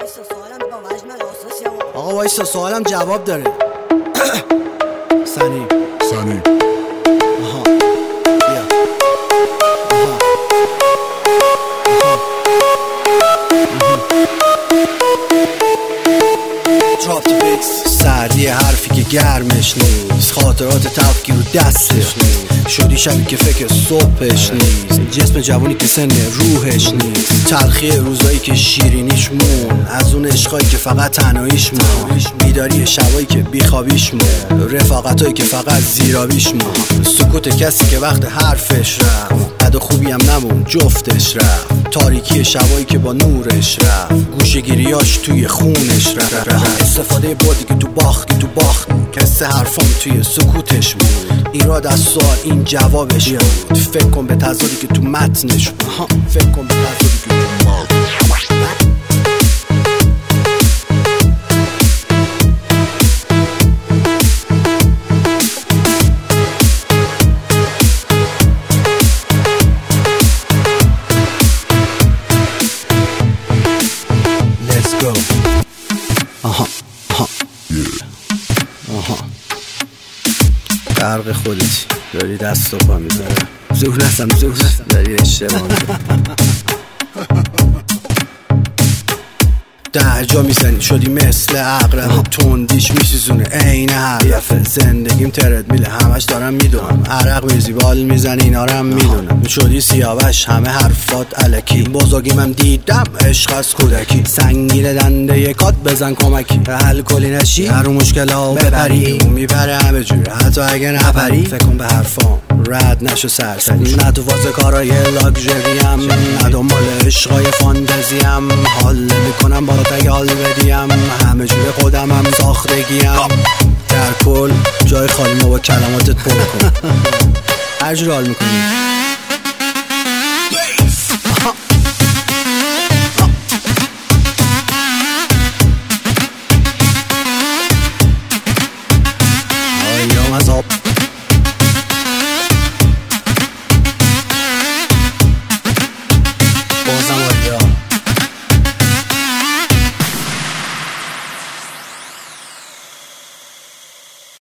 آقا وایسا سوالم جواب داره. سنی آها بیا سردی حرفی که گرمش نیست، خاطرات تلخی رو دستش نیست، شدی شبی که فکر صبحش نیست، جسم جوانی که سن روحش نیست، تلخی روزایی که شیرینیش مون، از اون عشقایی که فقط تنهاییش مون، بیداری شبایی که بیخوابیش مون، رفاقتایی که فقط زیرابیش مون، سکوت کسی که وقت حرفش رفت، بد و خوبی هم نمون جفتش رفت، تاریکی شبایی که با نورش رفت، گوشه‌گیریاش توی خونش رفت، استفاده بردی که تو باخت کس حرفام توی سکوتش بود، ایراد از سوال این جوابش بود، فکر کن به تضادی که تو متنش بود، فکر کن به تضادی که تو Let's go. غرق خودتی داری دست و پا میذاره، زور داری اشتباه ده جا میزنی شدی مثل عقرب، تندیش میسوزونه عین حرفه، زندگیم ترد میله همش دارم میدونم، عرق میزی بال میزنی اینا رو هم میدونم، شدی سیاوش همه حرفات الکی، بزرگیمم دیدم عشق از کودکی، سنگین دنده یکات بزن کمکی، حل کلی نشی هر مشکلا بپری، میپره همه جوره حتی اگه نپری، فکر کن به حرفام رد نشو سرسری، نه تو واسه کارای لاکچریم، نه دنبال عشقای فانتزیم، حال میکنم بالا تیال بدیم، همه جوره خودمم ساختگیم، در کل جای خالی ما با کلماتت پر کن، هر جور حال میکنی